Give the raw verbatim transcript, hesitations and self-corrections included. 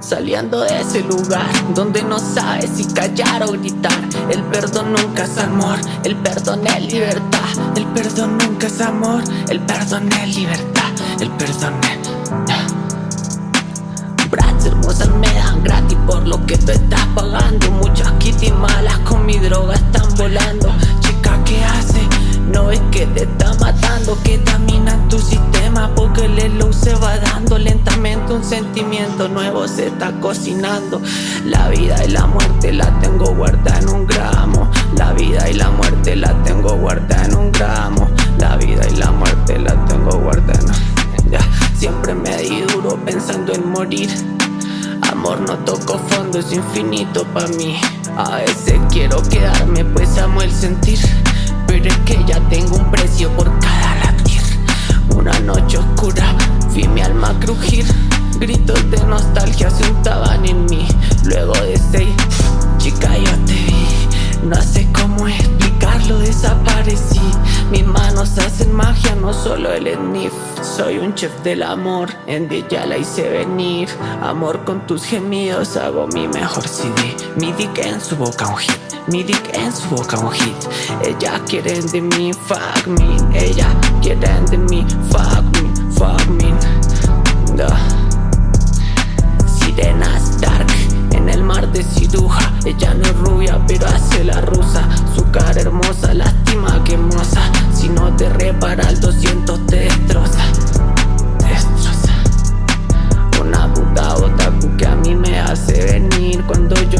Saliendo de ese lugar donde no sabes si callar o gritar. El perdón nunca es amor, el perdón es libertad. El perdón nunca es amor, el perdón es libertad. El perdón es... Brats hermosas me dan gratis por lo que tú estás pagando. Muchas kitty malas con mi droga están volando. Chica, ¿qué hace? No es que te está matando, que camina en tu sistema porque el slow se va dando lentamente. Un sentimiento nuevo se está cocinando. La vida y la muerte la tengo guardada en un gramo. La vida y la muerte la tengo guardada en un gramo. La vida y la muerte la tengo guardada en un... Ya, siempre me di duro pensando en morir. Amor, no toco fondo, es infinito pa' mí. A veces quiero quedarme pues amo el sentir, pero es que ya tengo un precio por cada latir. Una noche oscura vi mi alma crujir. Gritos de nostalgia se untaban en mí. Luego de seis, chica, yo te vi. No sé cómo explicarlo, desaparecí. Mis manos hacen magia, no solo el sniff. Soy un chef del amor, en D ya la hice venir. Amor, con tus gemidos hago mi mejor C D. Mi dick en su boca un hit, mi dick en su boca un hit. Ella quieren de mí, fuck me. Ella quieren de mí, fuck me, fuck me. Duh. Sirenas dark en el mar de Ciruja. Ella no es rubia pero hace la rusa. Su cara hermosa, lástima que hermosa. Si no te repara el doscientos te destroza. Te destroza. Una puta otaku que a mí me hace venir. Cuando yo